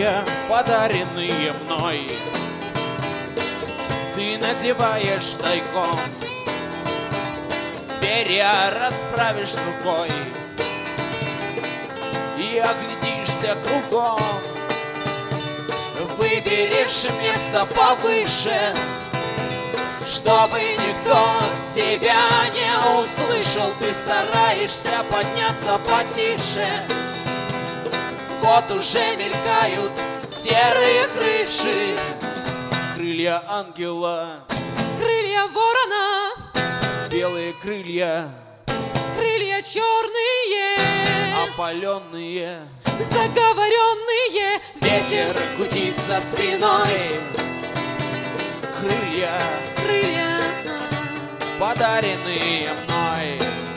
крылья, подаренные мной. Ты надеваешь тайком, перья расправишь рукой и оглядишься кругом. Выберешь место повыше, чтобы никто тебя не услышал. Ты стараешься подняться потише. Вот уже мелькают серые крыши. Крылья ангела, крылья ворона, белые крылья, крылья черные, опаленные, заговоренные. ветер гудит за спиной. Крылья, Крылья, подаренные мной.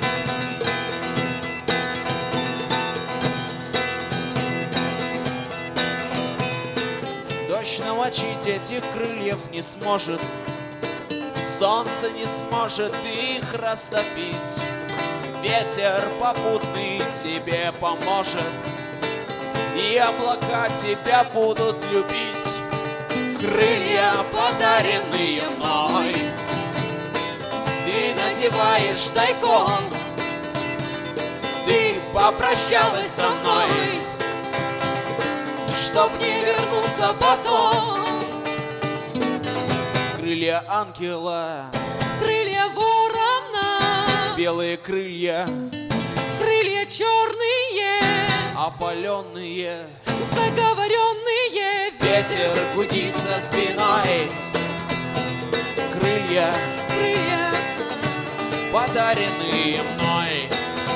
Дождь намочить этих крыльев не сможет, солнце не сможет их растопить. Ветер попутный тебе поможет, и облака тебя будут любить. Крылья, подаренные мной, ты надеваешь тайком. Ты попрощалась со мной, чтоб не вернуться потом. Крылья ангела, крылья ворона, белые крылья, крылья черные, опаленные, заговоренные. ветер гудит за спиной. Крылья, Крылья, подаренные мной.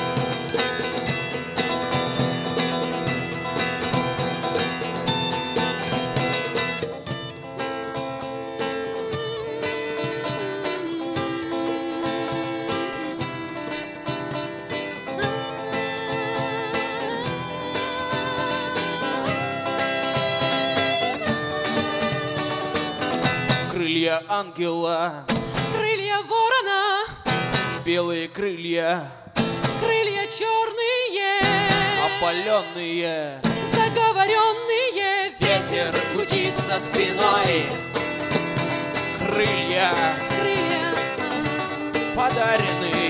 Крылья ангела, крылья ворона, белые крылья, крылья черные, опаленные, заговоренные. ветер гудит за спиной. Крылья, Крылья, подаренные